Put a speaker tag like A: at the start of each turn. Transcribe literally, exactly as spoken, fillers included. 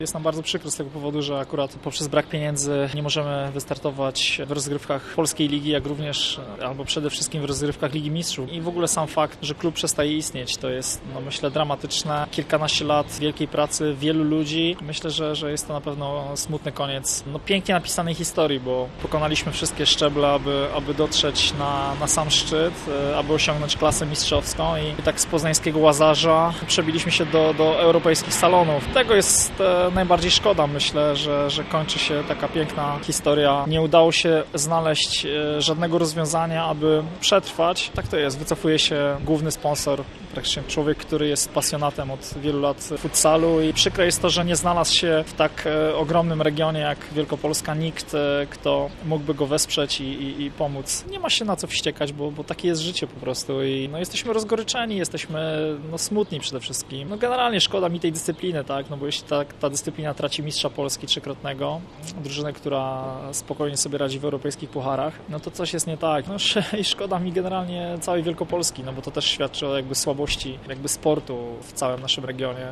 A: Jest nam bardzo przykro z tego powodu, że akurat poprzez brak pieniędzy nie możemy wystartować w rozgrywkach Polskiej Ligi, jak również, albo przede wszystkim w rozgrywkach Ligi Mistrzów. I w ogóle sam fakt, że klub przestaje istnieć, to jest, no myślę, dramatyczne. Kilkanaście lat wielkiej pracy wielu ludzi. Myślę, że, że jest to na pewno smutny koniec. No pięknie napisanej historii, bo pokonaliśmy wszystkie szczeble, aby, aby dotrzeć na, na sam szczyt, aby osiągnąć klasę mistrzowską i tak z poznańskiego Łazarza przebiliśmy się do, do europejskich salonów. Tego jest najbardziej szkoda. Myślę, że, że kończy się taka piękna historia. Nie udało się znaleźć żadnego rozwiązania, aby przetrwać. Tak to jest. Wycofuje się główny sponsor, praktycznie człowiek, który jest pasjonatem od wielu lat futsalu i przykre jest to, że nie znalazł się w tak ogromnym regionie jak Wielkopolska nikt, kto mógłby go wesprzeć i, i, i pomóc. Nie ma się na co wściekać, bo, bo takie jest życie po prostu i no, jesteśmy rozgoryczeni, jesteśmy no, smutni przede wszystkim. No, generalnie szkoda mi tej dyscypliny, tak, no bo jeśli ta, ta dyscyplina traci mistrza Polski trzykrotnego, drużynę, która spokojnie sobie radzi w europejskich pucharach, no to coś jest nie tak. No i szkoda mi generalnie całej Wielkopolski, no bo to też świadczy o jakby słabości jakby sportu w całym naszym regionie.